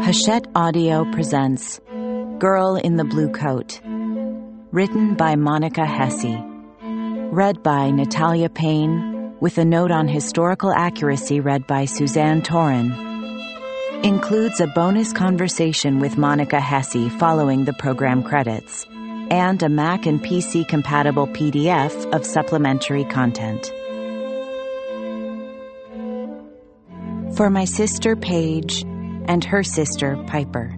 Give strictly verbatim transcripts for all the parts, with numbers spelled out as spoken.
Hachette Audio presents Girl in the Blue Coat, written by Monica Hesse, read by Natalia Payne, with a note on historical accuracy read by Suzanne Torin. Includes a bonus conversation with Monica Hesse following the program credits, and a Mac and P C-compatible P D F of supplementary content. For my sister Paige and her sister Piper.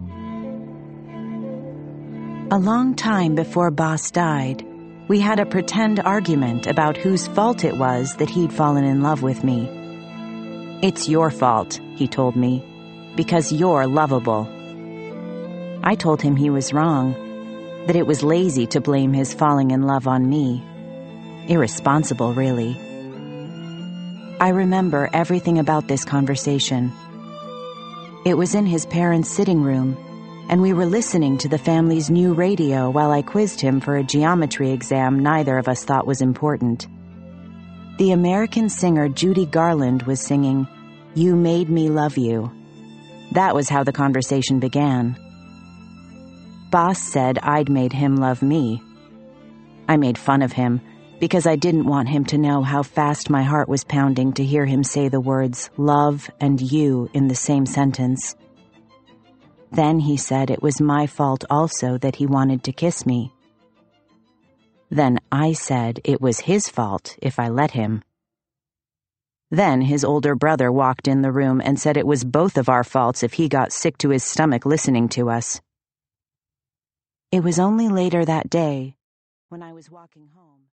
A long time before Boss died, we had a pretend argument about whose fault it was that he'd fallen in love with me. "It's your fault," he told me, "because you're lovable." I told him he was wrong, that it was lazy to blame his falling in love on me. Irresponsible, really. I remember everything about this conversation. It was in his parents' sitting room, and we were listening to the family's new radio while I quizzed him for a geometry exam neither of us thought was important. The American singer Judy Garland was singing, "You Made Me Love You." That was how the conversation began. Boss said I'd made him love me. I made fun of him because I didn't want him to know how fast my heart was pounding to hear him say the words love and you in the same sentence. Then he said it was my fault also that he wanted to kiss me. Then I said it was his fault if I let him. Then his older brother walked in the room and said it was both of our faults if he got sick to his stomach listening to us. It was only later that day, when I was walking home.